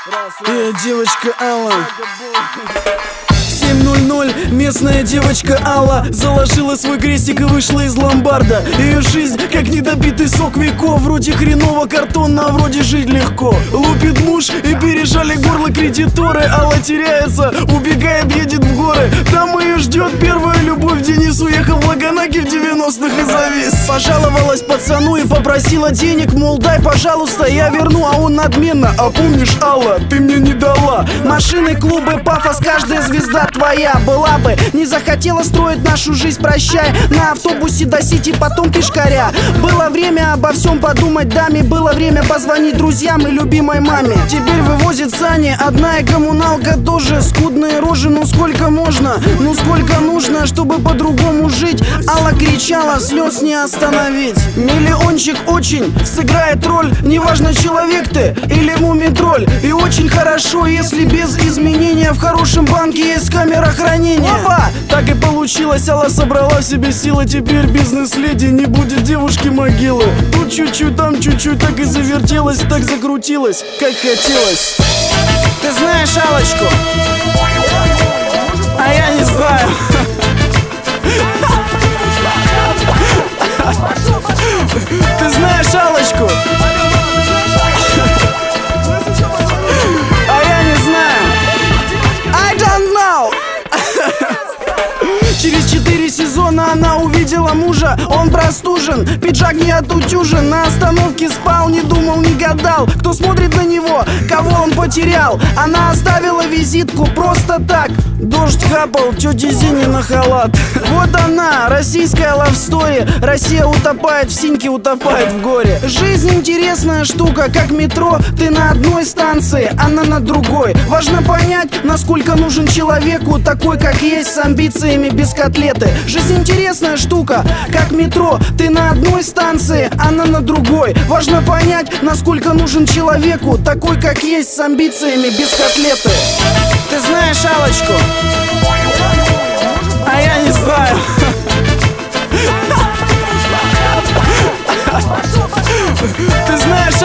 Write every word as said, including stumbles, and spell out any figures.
И девочка Алла. семь ноль ноль, местная девочка Алла заложила свой крестик и вышла из ломбарда. Ее жизнь как недопитый сок веков. Вроде хреново картонно, а вроде жить легко. Лупит муж и пережали горло кредиторы. Алла теряется, убегает, едет в горы. Там ее ждет первая любовь. Денис уехал в Лаганаке в девяностых и завис. Пожаловалась пацану и попросила денег. Мол, дай, пожалуйста, я верну. А он надменно: а помнишь, Алла, ты мне не дала. Машины, клубы, пафос, каждая звезда твоя была бы. Не захотела строить нашу жизнь, прощай. На автобусе до Сити, потом пешкаря. Было время обо всем подумать даме. Было время позвонить друзьям и любимой маме. Теперь вывозит сани, одна и коммуналка тоже. Скудные рожи, ну сколько можно, ну сколько нужно, чтобы по-другому жить. Алла кричала, слез не остановить. Миллиончик очень сыграет роль. Неважно, человек ты или мумий-тролль. И очень хорошо, если без изменения. В хорошем банке есть камера хранения. Опа! Так и получилось, Алла собрала в себе силы. Теперь бизнес-леди, не будет девушки могилы. Тут чуть-чуть, там чуть-чуть, так и завертелась, так закрутилась, как хотелось. Ты знаешь Аллочку? А я не знаю. Ты знаешь Аллочку? А я не знаю. I don't know. Через четыре сезона она увидела мужа. Он простужен, пиджак не отутюжен. На остановке спал, не думал, не гадал, кто смотрит на него, кого он потерял. Она оставила визитку просто так. Дождь капал тете Зине на халат. Вот она, российская лавстори. Россия утопает в синьке, утопает в горе. Жизнь интересная штука, как метро. Ты на одной станции, она на другой. Важно понять, насколько нужен человеку такой, как есть, с амбициями без котлеты. Жизнь интересная штука, как метро. Ты на одной станции, она на другой. Важно понять, насколько нужен человеку такой, как есть, с амбициями без котлеты. Ты знаешь Аллочку? А я не знаю. Ты знаешь